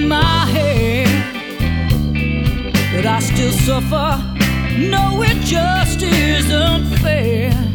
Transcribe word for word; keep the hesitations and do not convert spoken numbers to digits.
my head, but I still suffer. No, it just isn't fair.